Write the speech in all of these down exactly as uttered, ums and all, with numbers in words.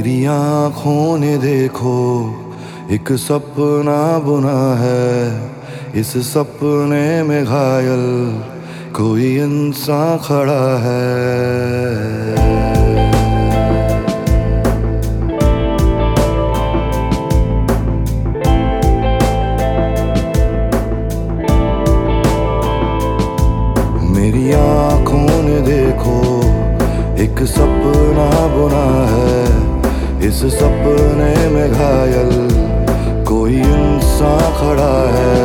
मेरी आँखों ने देखो एक सपना बुना है, इस सपने में घायल कोई इंसान खड़ा है। मेरी आँखों ने देखो एक सपना बुना है, इस सपने में घायल कोई इंसान खड़ा है।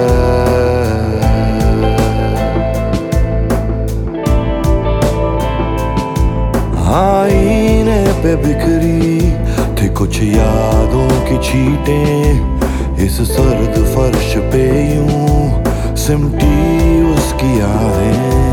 आईने पे बिखरी थी कुछ यादों की छींटें, इस सर्द फर्श पे यूं सिमटी उसकी आहें।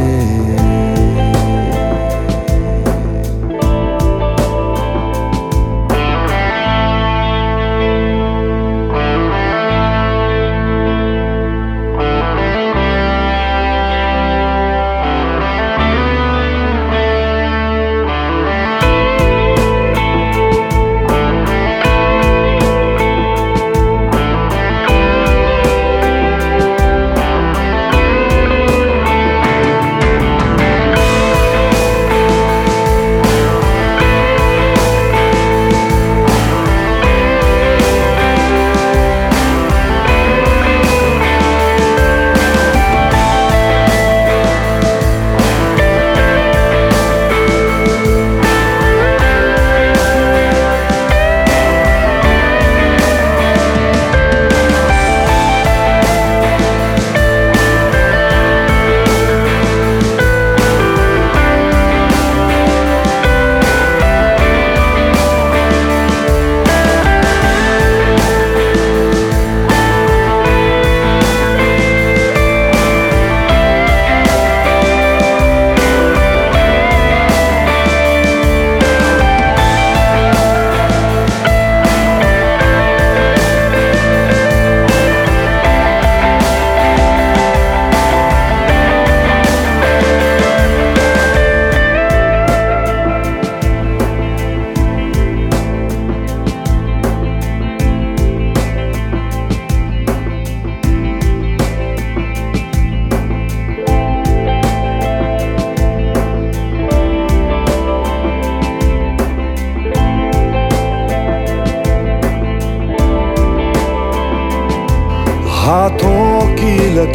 हाथों की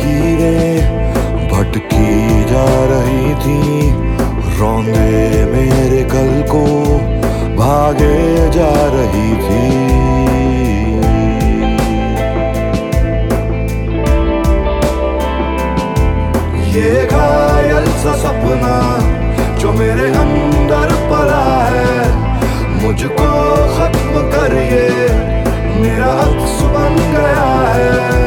लकीरें भटकी जा रही थी, रौंदे मेरे कल को भागे जा रही थी। ये घायल सा सपना जो मेरे अंदर पला है, मुझको खत्म करिए मेरा अक्स बन गया है।